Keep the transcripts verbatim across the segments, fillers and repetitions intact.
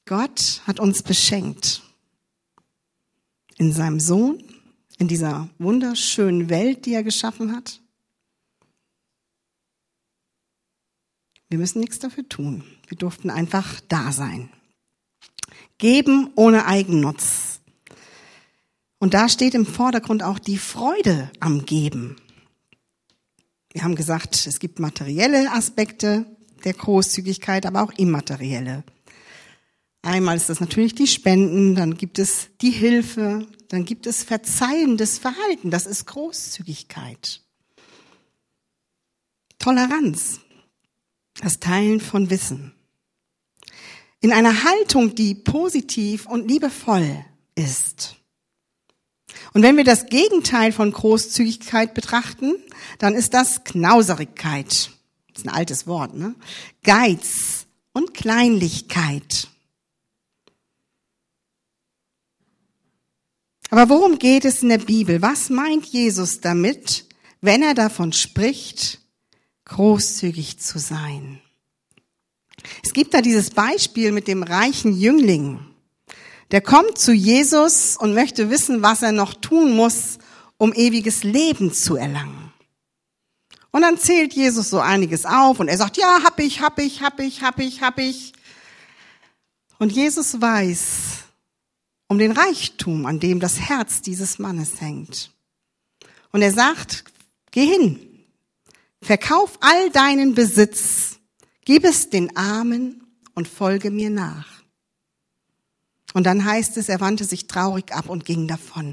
Gott hat uns beschenkt. In seinem Sohn, in dieser wunderschönen Welt, die er geschaffen hat. Wir müssen nichts dafür tun. Wir durften einfach da sein. Geben ohne Eigennutz. Und da steht im Vordergrund auch die Freude am Geben. Wir haben gesagt, es gibt materielle Aspekte der Großzügigkeit, aber auch immaterielle. Einmal ist das natürlich die Spenden, dann gibt es die Hilfe, dann gibt es verzeihendes Verhalten, das ist Großzügigkeit. Toleranz, das Teilen von Wissen. In einer Haltung, die positiv und liebevoll ist. Und wenn wir das Gegenteil von Großzügigkeit betrachten, dann ist das Knauserigkeit. Das ist ein altes Wort, ne? Geiz und Kleinlichkeit. Aber worum geht es in der Bibel? Was meint Jesus damit, wenn er davon spricht, großzügig zu sein? Es gibt da dieses Beispiel mit dem reichen Jüngling. Der kommt zu Jesus und möchte wissen, was er noch tun muss, um ewiges Leben zu erlangen. Und dann zählt Jesus so einiges auf und er sagt, ja, hab ich, hab ich, hab ich, hab ich, hab ich. Und Jesus weiß um den Reichtum, an dem das Herz dieses Mannes hängt. Und er sagt, geh hin, verkauf all deinen Besitz, gib es den Armen und folge mir nach. Und dann heißt es, er wandte sich traurig ab und ging davon.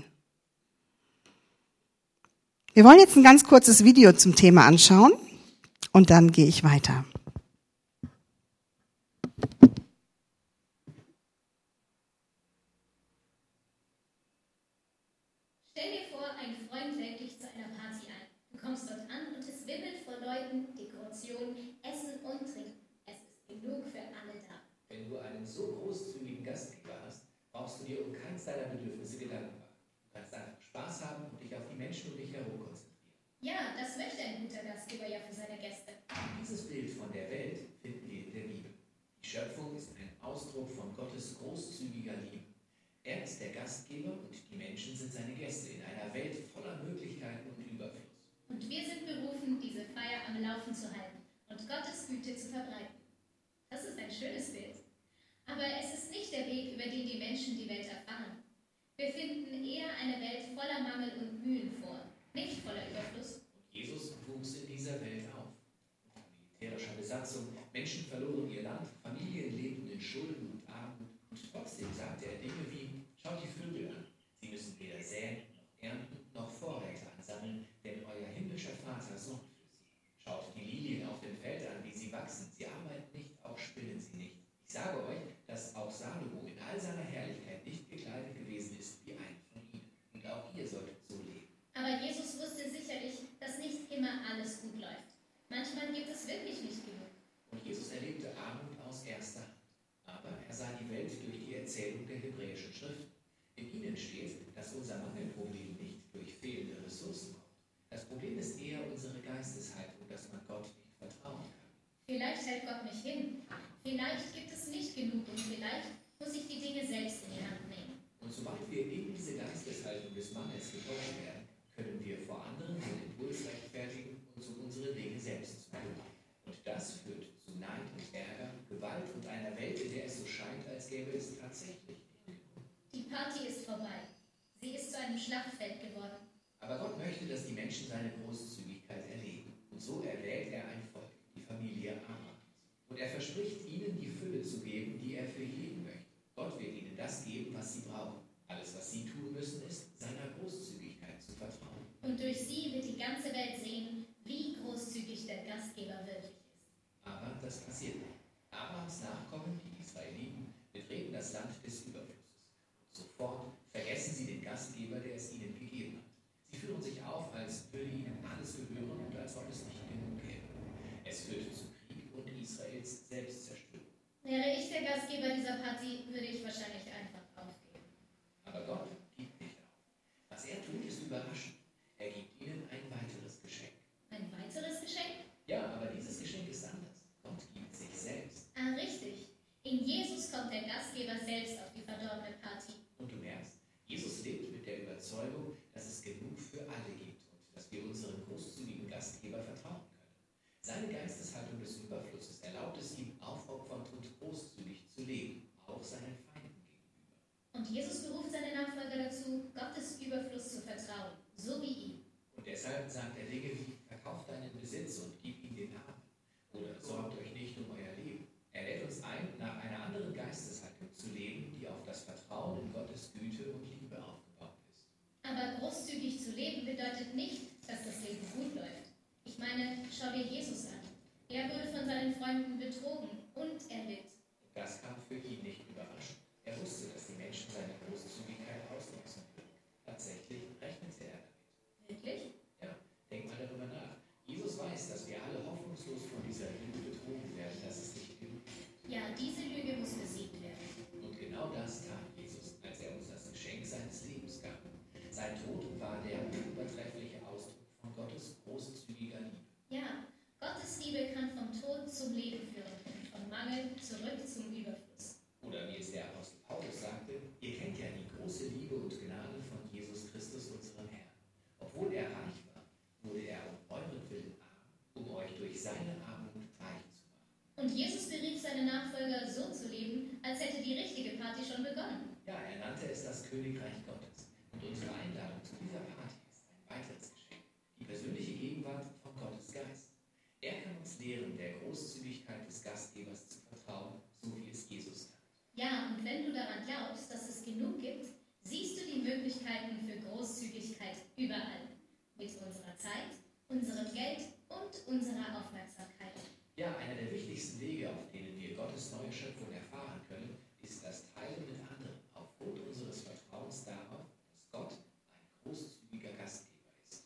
Wir wollen jetzt ein ganz kurzes Video zum Thema anschauen und dann gehe ich weiter. Stell dir vor, ein Freund lädt dich zu einer Party ein. Du kommst dort an und es wimmelt vor Leuten, Dekorationen, Essen und Trinken. Es ist genug für alle da. Wenn du einen so großzügigen Gastgeber hast, brauchst du dir um keins deiner Bedürfnisse Gedanken machen. Du kannst einfach Spaß haben und dich auf die Menschen um dich herum konzentrieren. Ja, das möchte ein guter Gastgeber ja für seine Gäste. Dieses Bild von der Welt finden wir in der Bibel. Die Schöpfung ist ein Ausdruck von Gottes großzügiger Liebe. Er ist der Gastgeber und die Menschen sind seine Gäste in einer Welt voller Möglichkeiten und Überfluss. Und wir sind berufen, diese Feier am Laufen zu halten und Gottes Güte zu verbreiten. Das ist ein schönes Bild. Aber es ist nicht der Weg, über den die Menschen die Welt erfahren. Wir finden eher eine Welt voller Mangel und Mühen vor, nicht voller Überfluss. Und Jesus wuchs in dieser Welt auf. Unter militärischer Besatzung, Menschen verloren ihr Land, Familien lebten in Schulden und Armut. Und trotzdem sagte er Dinge wie, schaut die Vögel an. Sie müssen weder säen, noch ernten, noch Vorräte ansammeln, denn euer himmlischer Vater sorgt für sie. Schaut die Lilien auf dem Feld an, wie sie wachsen. Sie arbeiten nicht, auch spinnen sie nicht. Ich sage euch, dass auch Salomo in all seiner Herrlichkeit nicht gekleidet gewesen ist wie einer von ihnen. Und auch ihr solltet so leben. Aber Jesus wusste sicherlich, dass nicht immer alles gut läuft. Manchmal gibt es wirklich nicht genug. Und Jesus erlebte Armut aus erster Hand. Aber er sah die Welt durch die Erzählung der hebräischen Schriften. In ihnen steht, dass unser Mangelproblem nicht durch fehlende Ressourcen kommt. Das Problem ist eher unsere Geisteshaltung, dass man Gott nicht vertrauen kann. Vielleicht hält Gott mich hin. Vielleicht gibt es nicht genug und vielleicht muss ich die Dinge selbst in die Hand nehmen. Und sobald wir in diese Geisteshaltung des Mangels getäuscht werden, können wir vor anderen den Impuls rechtfertigen und so unsere Dinge selbst zu tun. Und das führt zu Neid und Ärger, Gewalt und einer Welt, in der es so scheint, als gäbe es tatsächlich nicht genug. Die Party ist vorbei. Sie ist zu einem Schlachtfeld geworden. Aber Gott möchte, dass die Menschen seine Großzügigkeit erleben. Und so erwählt er ein Volk, die Familie Abrahams. Und er verspricht ihnen, die Fülle zu geben, die er für jeden möchte. Gott wird ihnen das geben, was sie brauchen. Alles, was sie tun müssen, ist, seiner Großzügigkeit zu vertrauen. Und durch sie wird die ganze Welt sehen, wie großzügig der Gastgeber wirklich ist. Aber das passiert nicht. Abrahams Nachkommen, die Israeliten, betreten das Land des Überflusses. Und sofort vergessen sie den Gastgeber, der es ihnen gegeben hat. Sie führen sich auf, als würde ihnen alles gehören und als ob es nicht genug gäbe. Es führt zu Krieg und Israels Selbstzerstörung. Wäre ich der Gastgeber dieser Party, würde ich wahrscheinlich einfach aufgeben. Aber Gott gibt nicht auf. Was er tut, ist überraschend. Er gibt ihnen ein weiteres Geschenk. Ein weiteres Geschenk? Ja, aber dieses Geschenk ist anders. Gott gibt sich selbst. Ah, richtig. In Jesus kommt der Gastgeber selbst auf die verdorbene Party. Und du merkst, Jesus lebt mit der Überzeugung, dass es genug für alle gibt und dass wir unserem großzügigen Gastgeber vertrauen können. Seine Geisteshaltung des Überflusses erlaubt es ihm, aufopfernd und großzügig zu leben, auch seinen Feinden gegenüber. Und Jesus beruft seine Nachfolger dazu, Gottes Überfluss zu vertrauen, so wie ihm. Und deshalb sagt er Dinge wie, verkauft deinen Besitz und gib ihn den Armen. Oder sorgt euch nicht um euer Leben. Er lädt uns ein, nach einer anderen Geisteshaltung zu leben, die auf das Vertrauen in Gottes Güte und Liebe aufgebaut ist. Aber großzügig zu leben bedeutet nicht, dass das Leben gut läuft. Ich meine, schau dir Jesus an. Er wurde von seinen Freunden betrogen und er litt. Das kam für ihn nicht überraschend. Er wusste, dass die Menschen seine Großzügigkeit ausnutzen würden. Tatsächlich rechnete er damit. Wirklich? Ja, denk mal darüber nach. Jesus weiß, dass wir alle hoffnungslos von dieser Lüge betrogen werden, dass es nicht genug gibt. Ja, diese Lüge muss besiegt werden. Und genau das tat Jesus, als er uns das Geschenk seines Lebens gab. Sein Tod war der unübertreffliche Ausdruck von Gottes großzügiger Liebe. Ja, Gottes Liebe kann vom Tod zum Leben führen und vom Mangel zurück zum Überfluss. Oder wie es der Apostel Paulus sagte, ihr kennt ja die große Liebe und Gnade von Jesus Christus, unserem Herrn. Obwohl er reich war, wurde er um euren Willen arm, um euch durch seine Armut reich zu machen. Und Jesus berief seine Nachfolger, so zu leben, als hätte die richtige Party schon begonnen. Ja, er nannte es das Königreich Gottes. Und unsere Einladung zu dieser Party ist ein weiteres Geschenk, die persönliche Gegenwart von Gottes Geist. Er kann uns lehren, der Großzügigkeit des Gastgebers zu vertrauen, so wie es Jesus tat. Ja, und wenn du daran glaubst, dass es genug gibt, siehst du die Möglichkeiten für Großzügigkeit überall. Mit unserer Zeit, unserem Geld und unserer Aufmerksamkeit. Ja, einer der wichtigsten Wege, auf denen wir Gottes neue Schöpfung erfahren können, ist das Teilen mit anderen, aufgrund unseres Vertrauens darauf, dass Gott ein großzügiger Gastgeber ist.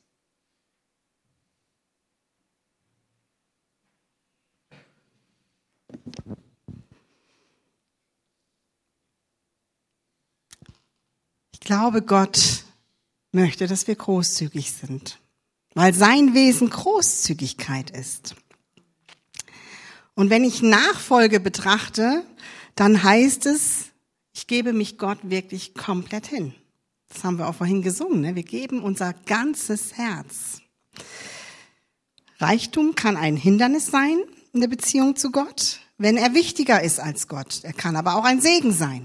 Ich glaube, Gott möchte, dass wir großzügig sind, weil sein Wesen Großzügigkeit ist. Und wenn ich Nachfolge betrachte, dann heißt es, ich gebe mich Gott wirklich komplett hin. Das haben wir auch vorhin gesungen, ne? Wir geben unser ganzes Herz. Reichtum kann ein Hindernis sein in der Beziehung zu Gott, wenn er wichtiger ist als Gott. Er kann aber auch ein Segen sein.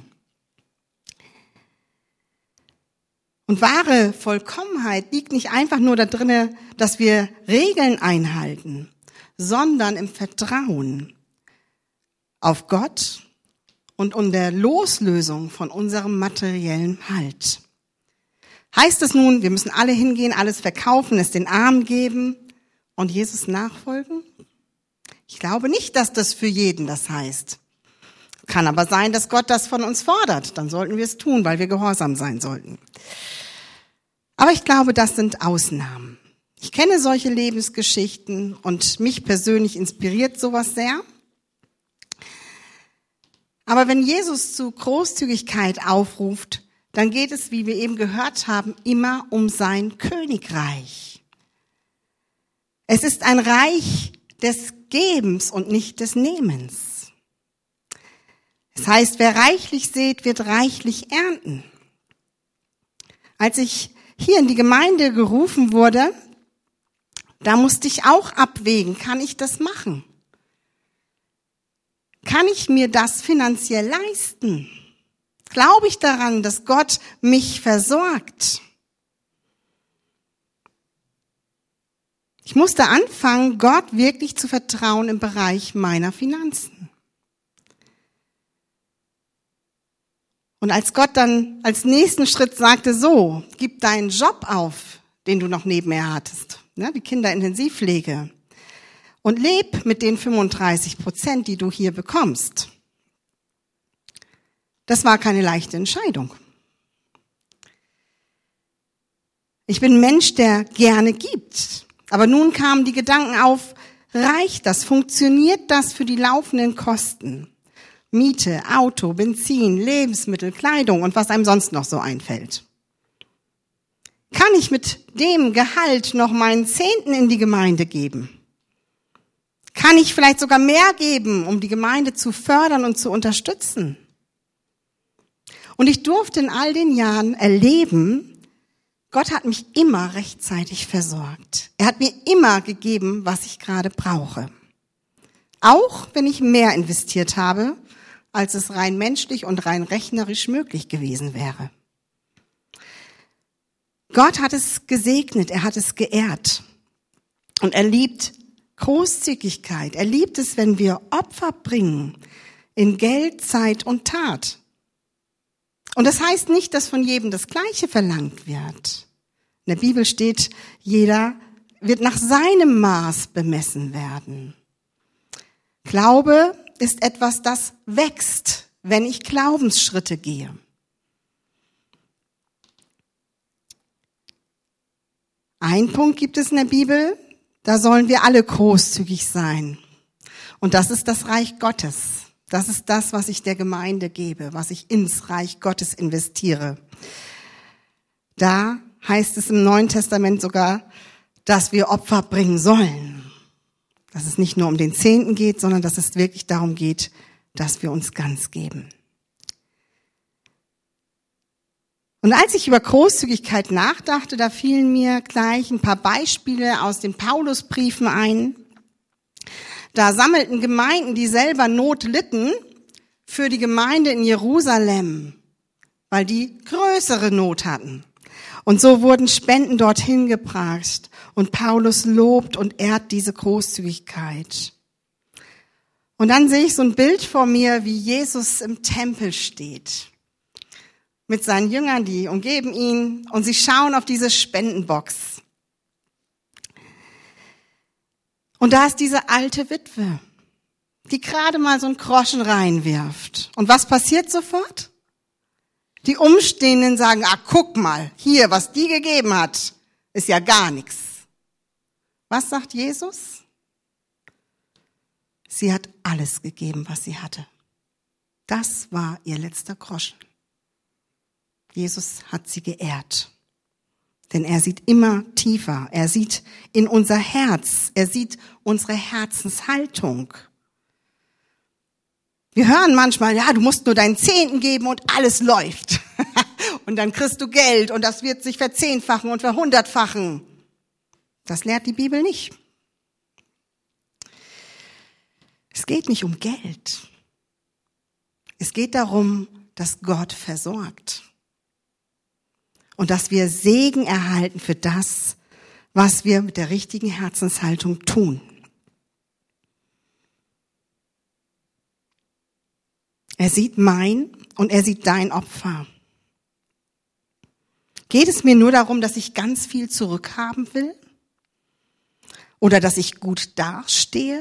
Und wahre Vollkommenheit liegt nicht einfach nur da drin, dass wir Regeln einhalten, sondern im Vertrauen auf Gott und um der Loslösung von unserem materiellen Halt. Heißt es nun, wir müssen alle hingehen, alles verkaufen, es den Armen geben und Jesus nachfolgen? Ich glaube nicht, dass das für jeden das heißt. Kann aber sein, dass Gott das von uns fordert. Dann sollten wir es tun, weil wir gehorsam sein sollten. Aber ich glaube, das sind Ausnahmen. Ich kenne solche Lebensgeschichten und mich persönlich inspiriert sowas sehr. Aber wenn Jesus zu Großzügigkeit aufruft, dann geht es, wie wir eben gehört haben, immer um sein Königreich. Es ist ein Reich des Gebens und nicht des Nehmens. Das heißt, wer reichlich sät, wird reichlich ernten. Als ich hier in die Gemeinde gerufen wurde, da musste ich auch abwägen, kann ich das machen? Kann ich mir das finanziell leisten? Glaube ich daran, dass Gott mich versorgt? Ich musste anfangen, Gott wirklich zu vertrauen im Bereich meiner Finanzen. Und als Gott dann als nächsten Schritt sagte, so, gib deinen Job auf, den du noch nebenher hattest, ne, die Kinderintensivpflege, und leb mit den fünfunddreißig Prozent, die du hier bekommst. Das war keine leichte Entscheidung. Ich bin ein Mensch, der gerne gibt. Aber nun kamen die Gedanken auf, reicht das? Funktioniert das für die laufenden Kosten? Miete, Auto, Benzin, Lebensmittel, Kleidung und was einem sonst noch so einfällt. Kann ich mit dem Gehalt noch meinen Zehnten in die Gemeinde geben? Kann ich vielleicht sogar mehr geben, um die Gemeinde zu fördern und zu unterstützen? Und ich durfte in all den Jahren erleben, Gott hat mich immer rechtzeitig versorgt. Er hat mir immer gegeben, was ich gerade brauche. Auch wenn ich mehr investiert habe, als es rein menschlich und rein rechnerisch möglich gewesen wäre. Gott hat es gesegnet, er hat es geehrt. Und er liebt Großzügigkeit. Er liebt es, wenn wir Opfer bringen in Geld, Zeit und Tat. Und das heißt nicht, dass von jedem das Gleiche verlangt wird. In der Bibel steht, jeder wird nach seinem Maß bemessen werden. Glaube ist etwas, das wächst, wenn ich Glaubensschritte gehe. Ein Punkt gibt es in der Bibel, da sollen wir alle großzügig sein. Und das ist das Reich Gottes. Das ist das, was ich der Gemeinde gebe, was ich ins Reich Gottes investiere. Da heißt es im Neuen Testament sogar, dass wir Opfer bringen sollen. Dass es nicht nur um den Zehnten geht, sondern dass es wirklich darum geht, dass wir uns ganz geben. Und als ich über Großzügigkeit nachdachte, da fielen mir gleich ein paar Beispiele aus den Paulusbriefen ein. Da sammelten Gemeinden, die selber Not litten, für die Gemeinde in Jerusalem, weil die größere Not hatten. Und so wurden Spenden dorthin gebracht. Und Paulus lobt und ehrt diese Großzügigkeit. Und dann sehe ich so ein Bild vor mir, wie Jesus im Tempel steht. Mit seinen Jüngern, die umgeben ihn und sie schauen auf diese Spendenbox. Und da ist diese alte Witwe, die gerade mal so einen Groschen reinwirft. Und was passiert sofort? Die Umstehenden sagen, ah, guck mal, hier, was die gegeben hat, ist ja gar nichts. Was sagt Jesus? Sie hat alles gegeben, was sie hatte. Das war ihr letzter Groschen. Jesus hat sie geehrt. Denn er sieht immer tiefer. Er sieht in unser Herz. Er sieht unsere Herzenshaltung. Wir hören manchmal, ja, du musst nur deinen Zehnten geben und alles läuft. Und dann kriegst du Geld und das wird sich verzehnfachen und verhundertfachen. Das lehrt die Bibel nicht. Es geht nicht um Geld. Es geht darum, dass Gott versorgt. Und dass wir Segen erhalten für das, was wir mit der richtigen Herzenshaltung tun. Er sieht mein und er sieht dein Opfer. Geht es mir nur darum, dass ich ganz viel zurückhaben will? Oder dass ich gut dastehe?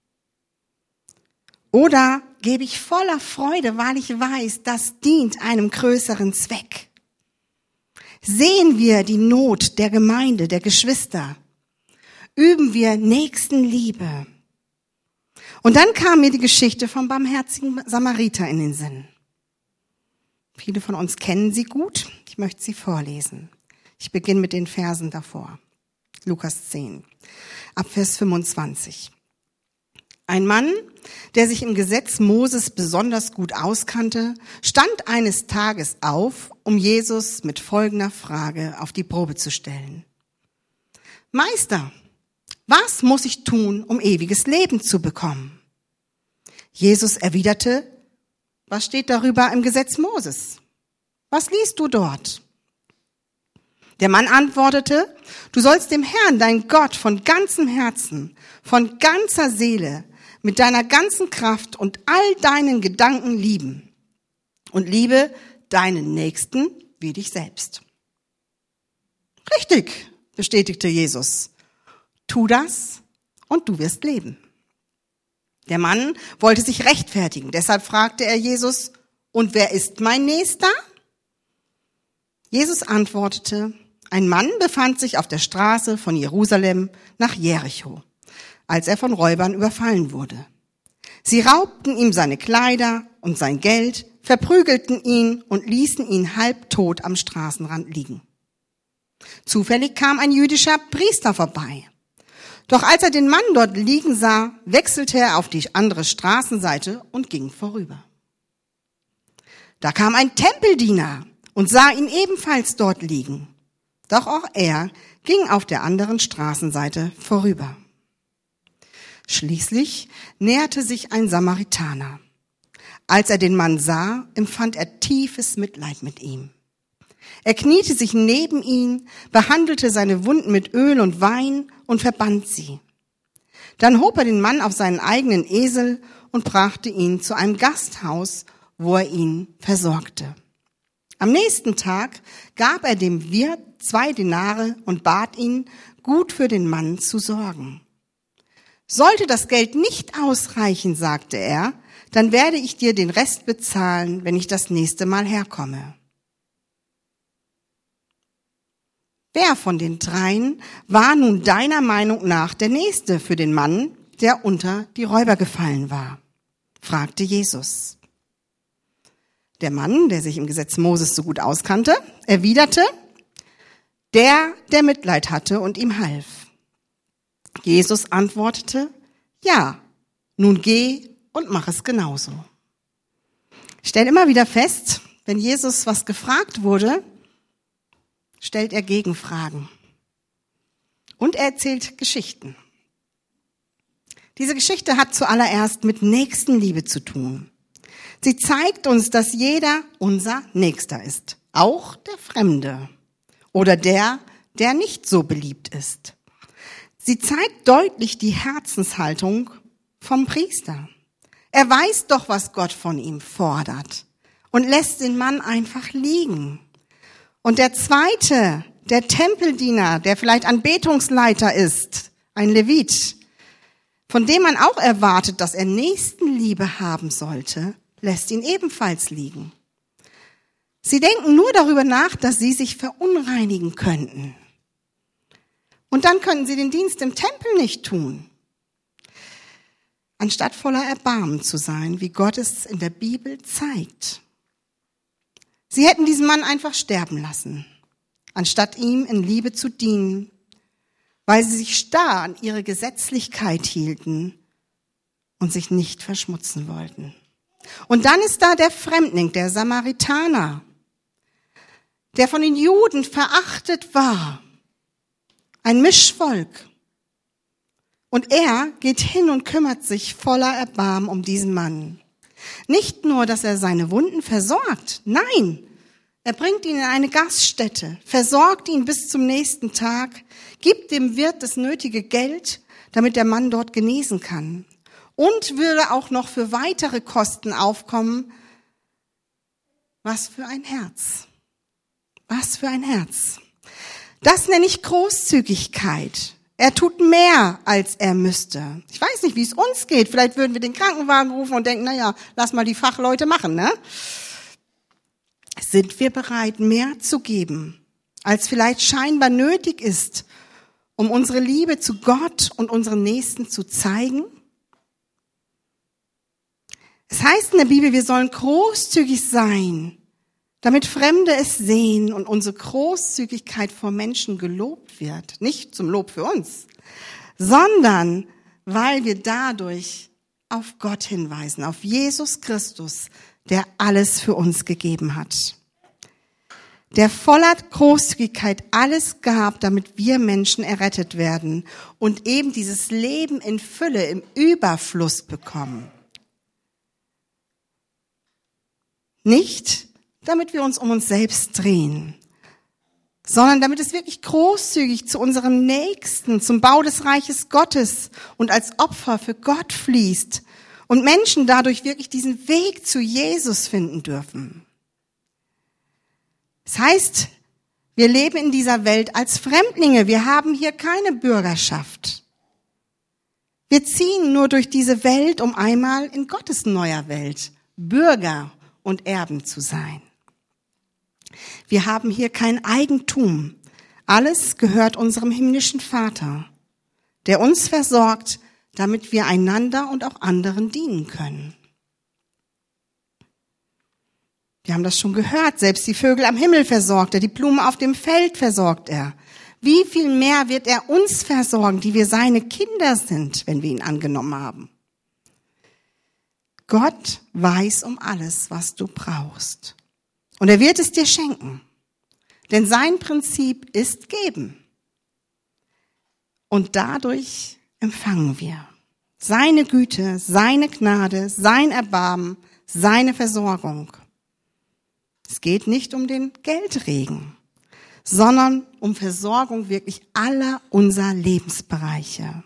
Oder gebe ich voller Freude, weil ich weiß, das dient einem größeren Zweck? Sehen wir die Not der Gemeinde, der Geschwister? Üben wir Nächstenliebe? Und dann kam mir die Geschichte vom barmherzigen Samariter in den Sinn. Viele von uns kennen sie gut. Ich möchte sie vorlesen. Ich beginne mit den Versen davor. Lukas zehn, ab Vers fünfundzwanzig. Ein Mann, der sich im Gesetz Moses besonders gut auskannte, stand eines Tages auf, um Jesus mit folgender Frage auf die Probe zu stellen. Meister, was muss ich tun, um ewiges Leben zu bekommen? Jesus erwiderte, was steht darüber im Gesetz Moses? Was liest du dort? Der Mann antwortete, du sollst dem Herrn, dein Gott, von ganzem Herzen, von ganzer Seele, mit deiner ganzen Kraft und all deinen Gedanken lieben und liebe deinen Nächsten wie dich selbst. Richtig, bestätigte Jesus. Tu das und du wirst leben. Der Mann wollte sich rechtfertigen, deshalb fragte er Jesus, und wer ist mein Nächster? Jesus antwortete, ein Mann befand sich auf der Straße von Jerusalem nach Jericho, als er von Räubern überfallen wurde. Sie raubten ihm seine Kleider und sein Geld, verprügelten ihn und ließen ihn halbtot am Straßenrand liegen. Zufällig kam ein jüdischer Priester vorbei. Doch als er den Mann dort liegen sah, wechselte er auf die andere Straßenseite und ging vorüber. Da kam ein Tempeldiener und sah ihn ebenfalls dort liegen. Doch auch er ging auf der anderen Straßenseite vorüber. Schließlich näherte sich ein Samaritaner. Als er den Mann sah, empfand er tiefes Mitleid mit ihm. Er kniete sich neben ihn, behandelte seine Wunden mit Öl und Wein und verband sie. Dann hob er den Mann auf seinen eigenen Esel und brachte ihn zu einem Gasthaus, wo er ihn versorgte. Am nächsten Tag gab er dem Wirt zwei Denare und bat ihn, gut für den Mann zu sorgen. Sollte das Geld nicht ausreichen, sagte er, dann werde ich dir den Rest bezahlen, wenn ich das nächste Mal herkomme. Wer von den dreien war nun deiner Meinung nach der Nächste für den Mann, der unter die Räuber gefallen war? Fragte Jesus. Der Mann, der sich im Gesetz Moses so gut auskannte, erwiderte, der, der Mitleid hatte und ihm half. Jesus antwortete, ja, nun geh und mach es genauso. Ich stelle immer wieder fest, wenn Jesus was gefragt wurde, stellt er Gegenfragen. Und er erzählt Geschichten. Diese Geschichte hat zuallererst mit Nächstenliebe zu tun. Sie zeigt uns, dass jeder unser Nächster ist, auch der Fremde oder der, der nicht so beliebt ist. Sie zeigt deutlich die Herzenshaltung vom Priester. Er weiß doch, was Gott von ihm fordert und lässt den Mann einfach liegen. Und der zweite, der Tempeldiener, der vielleicht Anbetungsleiter ist, ein Levit, von dem man auch erwartet, dass er Nächstenliebe haben sollte, lässt ihn ebenfalls liegen. Sie denken nur darüber nach, dass sie sich verunreinigen könnten. Und dann könnten sie den Dienst im Tempel nicht tun. Anstatt voller Erbarmen zu sein, wie Gott es in der Bibel zeigt. Sie hätten diesen Mann einfach sterben lassen, anstatt ihm in Liebe zu dienen, weil sie sich starr an ihre Gesetzlichkeit hielten und sich nicht verschmutzen wollten. Und dann ist da der Fremdling, der Samaritaner, der von den Juden verachtet war, ein Mischvolk. Und er geht hin und kümmert sich voller Erbarmen um diesen Mann. Nicht nur, dass er seine Wunden versorgt, nein, er bringt ihn in eine Gaststätte, versorgt ihn bis zum nächsten Tag, gibt dem Wirt das nötige Geld, damit der Mann dort genesen kann. Und würde auch noch für weitere Kosten aufkommen. Was für ein Herz. Was für ein Herz. Das nenne ich Großzügigkeit. Er tut mehr, als er müsste. Ich weiß nicht, wie es uns geht. Vielleicht würden wir den Krankenwagen rufen und denken, naja, lass mal die Fachleute machen, ne? Sind wir bereit, mehr zu geben, als vielleicht scheinbar nötig ist, um unsere Liebe zu Gott und unseren Nächsten zu zeigen? Es heißt in der Bibel, wir sollen großzügig sein, damit Fremde es sehen und unsere Großzügigkeit vor Menschen gelobt wird. Nicht zum Lob für uns, sondern weil wir dadurch auf Gott hinweisen, auf Jesus Christus, der alles für uns gegeben hat. Der voller Großzügigkeit alles gab, damit wir Menschen errettet werden und eben dieses Leben in Fülle, im Überfluss bekommen. Nicht, damit wir uns um uns selbst drehen, sondern damit es wirklich großzügig zu unserem Nächsten, zum Bau des Reiches Gottes und als Opfer für Gott fließt und Menschen dadurch wirklich diesen Weg zu Jesus finden dürfen. Das heißt, wir leben in dieser Welt als Fremdlinge. Wir haben hier keine Bürgerschaft. Wir ziehen nur durch diese Welt, um einmal in Gottes neuer Welt Bürger und Erben zu sein. Wir haben hier kein Eigentum. Alles gehört unserem himmlischen Vater, der uns versorgt, damit wir einander und auch anderen dienen können. Wir haben das schon gehört, selbst die Vögel am Himmel versorgt er, die Blumen auf dem Feld versorgt er. Wie viel mehr wird er uns versorgen, die wir seine Kinder sind, wenn wir ihn angenommen haben? Gott weiß um alles, was du brauchst. Und er wird es dir schenken. Denn sein Prinzip ist geben. Und dadurch empfangen wir seine Güte, seine Gnade, sein Erbarmen, seine Versorgung. Es geht nicht um den Geldregen, sondern um Versorgung wirklich aller unserer Lebensbereiche.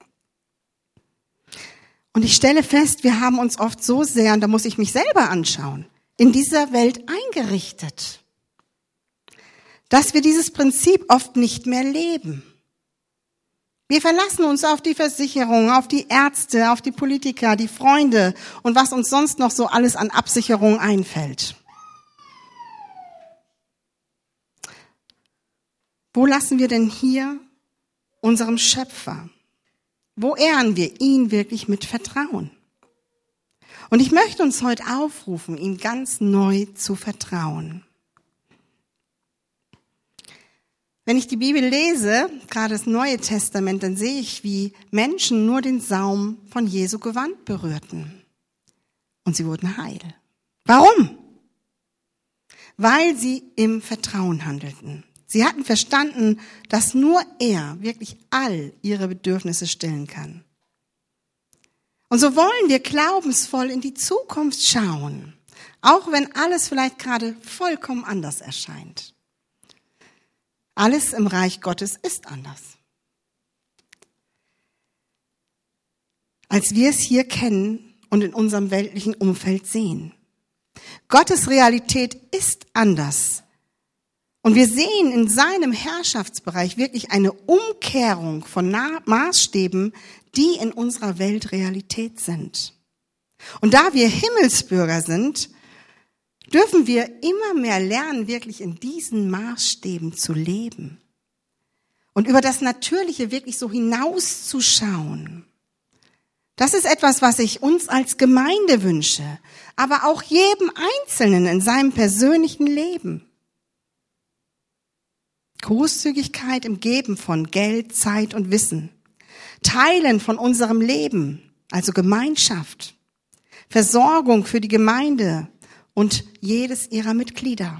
Und ich stelle fest, wir haben uns oft so sehr, und da muss ich mich selber anschauen, in dieser Welt eingerichtet, dass wir dieses Prinzip oft nicht mehr leben. Wir verlassen uns auf die Versicherung, auf die Ärzte, auf die Politiker, die Freunde und was uns sonst noch so alles an Absicherung einfällt. Wo lassen wir denn hier unserem Schöpfer? Wo ehren wir ihn wirklich mit Vertrauen? Und ich möchte uns heute aufrufen, ihm ganz neu zu vertrauen. Wenn ich die Bibel lese, gerade das Neue Testament, dann sehe ich, wie Menschen nur den Saum von Jesu Gewand berührten. Und sie wurden heil. Warum? Weil sie im Vertrauen handelten. Sie hatten verstanden, dass nur er wirklich all ihre Bedürfnisse stillen kann. Und so wollen wir glaubensvoll in die Zukunft schauen, auch wenn alles vielleicht gerade vollkommen anders erscheint. Alles im Reich Gottes ist anders. Als wir es hier kennen und in unserem weltlichen Umfeld sehen. Gottes Realität ist anders. Und wir sehen in seinem Herrschaftsbereich wirklich eine Umkehrung von Maßstäben, die in unserer Welt Realität sind. Und da wir Himmelsbürger sind, dürfen wir immer mehr lernen, wirklich in diesen Maßstäben zu leben. Und über das Natürliche wirklich so hinauszuschauen. Das ist etwas, was ich uns als Gemeinde wünsche, aber auch jedem Einzelnen in seinem persönlichen Leben. Großzügigkeit im Geben von Geld, Zeit und Wissen. Teilen von unserem Leben, also Gemeinschaft. Versorgung für die Gemeinde und jedes ihrer Mitglieder.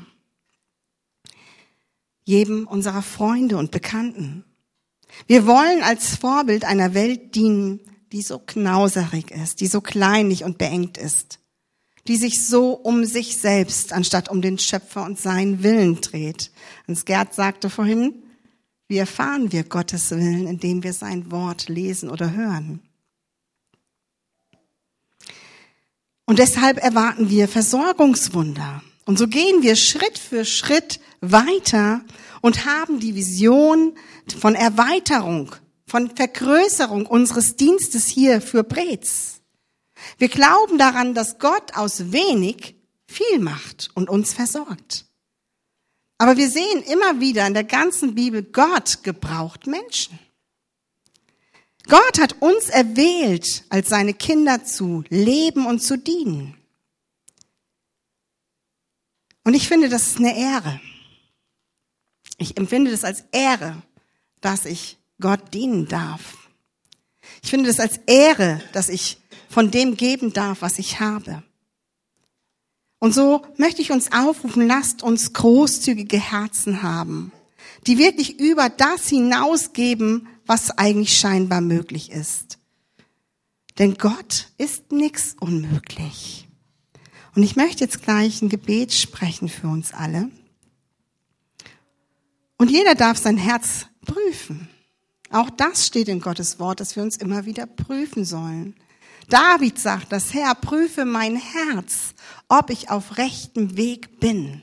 Jedem unserer Freunde und Bekannten. Wir wollen als Vorbild einer Welt dienen, die so knauserig ist, die so kleinlich und beengt ist, die sich so um sich selbst anstatt um den Schöpfer und seinen Willen dreht. Und Gerd sagte vorhin, wie erfahren wir Gottes Willen, indem wir sein Wort lesen oder hören. Und deshalb erwarten wir Versorgungswunder. Und so gehen wir Schritt für Schritt weiter und haben die Vision von Erweiterung, von Vergrößerung unseres Dienstes hier für Brez. Wir glauben daran, dass Gott aus wenig viel macht und uns versorgt. Aber wir sehen immer wieder in der ganzen Bibel, Gott gebraucht Menschen. Gott hat uns erwählt, als seine Kinder zu leben und zu dienen. Und ich finde, das ist eine Ehre. Ich empfinde das als Ehre, dass ich Gott dienen darf. Ich finde das als Ehre, dass ich von dem geben darf, was ich habe. Und so möchte ich uns aufrufen, lasst uns großzügige Herzen haben, die wirklich über das hinausgeben, was eigentlich scheinbar möglich ist. Denn Gott ist nichts unmöglich. Und ich möchte jetzt gleich ein Gebet sprechen für uns alle. Und jeder darf sein Herz prüfen. Auch das steht in Gottes Wort, dass wir uns immer wieder prüfen sollen. David sagt, das Herr prüfe mein Herz, ob ich auf rechtem Weg bin.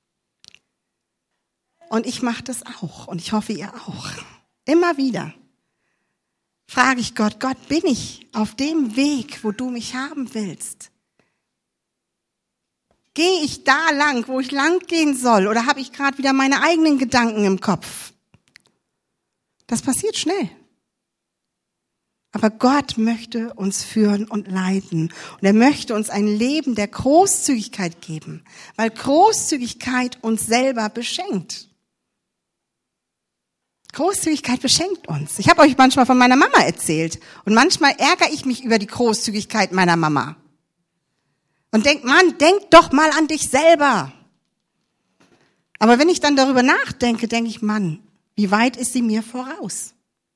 Und ich mache das auch und ich hoffe, ihr auch. Immer wieder frage ich Gott, Gott, bin ich auf dem Weg, wo du mich haben willst? Gehe ich da lang, wo ich lang gehen soll, oder habe ich gerade wieder meine eigenen Gedanken im Kopf? Das passiert schnell. Aber Gott möchte uns führen und leiten. Und er möchte uns ein Leben der Großzügigkeit geben, weil Großzügigkeit uns selber beschenkt. Großzügigkeit beschenkt uns. Ich habe euch manchmal von meiner Mama erzählt. Und manchmal ärgere ich mich über die Großzügigkeit meiner Mama. Und denk, Mann, denk doch mal an dich selber. Aber wenn ich dann darüber nachdenke, denke ich, Mann, wie weit ist sie mir voraus?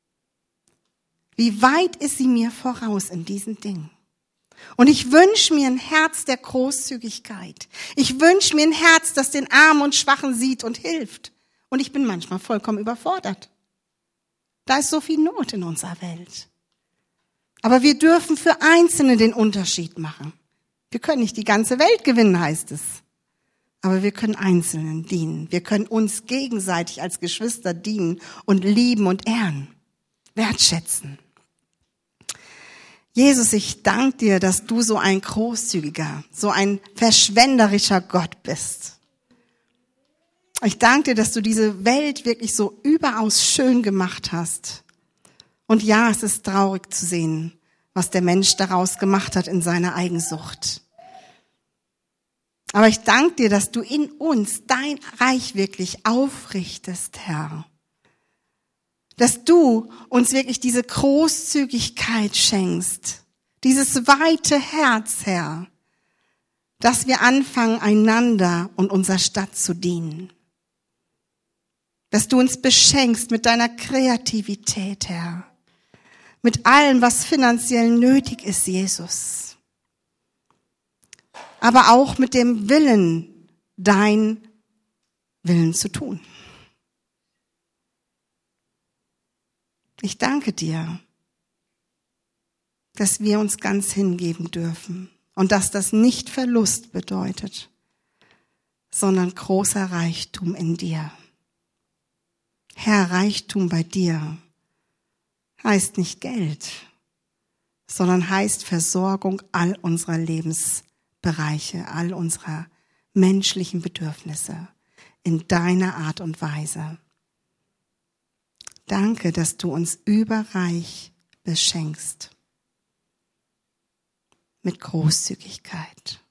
Wie weit ist sie mir voraus in diesen Dingen? Und ich wünsche mir ein Herz der Großzügigkeit. Ich wünsche mir ein Herz, das den Armen und Schwachen sieht und hilft. Und ich bin manchmal vollkommen überfordert. Da ist so viel Not in unserer Welt. Aber wir dürfen für Einzelne den Unterschied machen. Wir können nicht die ganze Welt gewinnen, heißt es. Aber wir können Einzelnen dienen. Wir können uns gegenseitig als Geschwister dienen und lieben und ehren, wertschätzen. Jesus, ich danke dir, dass du so ein großzügiger, so ein verschwenderischer Gott bist. Ich danke dir, dass du diese Welt wirklich so überaus schön gemacht hast. Und ja, es ist traurig zu sehen, was der Mensch daraus gemacht hat in seiner Eigensucht. Aber ich danke dir, dass du in uns dein Reich wirklich aufrichtest, Herr. Dass du uns wirklich diese Großzügigkeit schenkst, dieses weite Herz, Herr, dass wir anfangen, einander und unserer Stadt zu dienen. Dass du uns beschenkst mit deiner Kreativität, Herr, mit allem, was finanziell nötig ist, Jesus. Aber auch mit dem Willen, dein Willen zu tun. Ich danke dir, dass wir uns ganz hingeben dürfen und dass das nicht Verlust bedeutet, sondern großer Reichtum in dir. Herr, Reichtum bei dir heißt nicht Geld, sondern heißt Versorgung all unserer Lebensbereiche, all unserer menschlichen Bedürfnisse in deiner Art und Weise. Danke, dass du uns überreich beschenkst mit Großzügigkeit.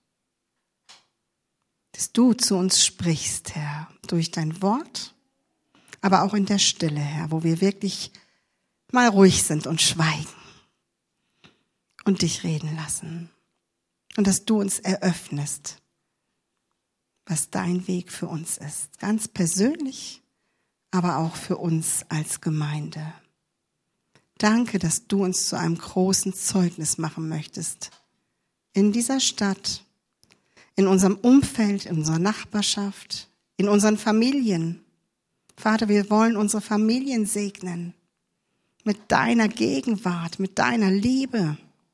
Dass du zu uns sprichst, Herr, durch dein Wort, aber auch in der Stille, Herr, wo wir wirklich mal ruhig sind und schweigen und dich reden lassen. Und dass du uns eröffnest, was dein Weg für uns ist, ganz persönlich, aber auch für uns als Gemeinde. Danke, dass du uns zu einem großen Zeugnis machen möchtest. In dieser Stadt, in unserem Umfeld, in unserer Nachbarschaft, in unseren Familien. Vater, wir wollen unsere Familien segnen. Mit deiner Gegenwart, mit deiner Liebe.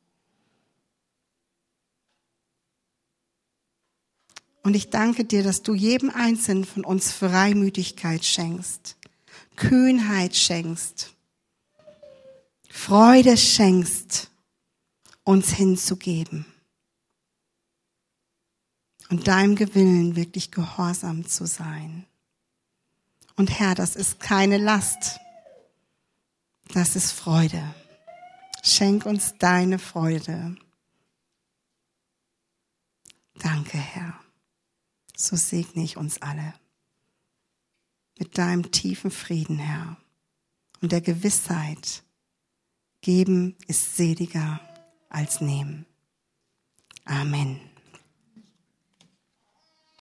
Und ich danke dir, dass du jedem Einzelnen von uns Freimütigkeit schenkst, Kühnheit schenkst, Freude schenkst, uns hinzugeben und deinem Willen wirklich gehorsam zu sein. Und Herr, das ist keine Last, das ist Freude. Schenk uns deine Freude. Danke, Herr. So segne ich uns alle mit deinem tiefen Frieden, Herr, und der Gewissheit, geben ist seliger als nehmen. Amen.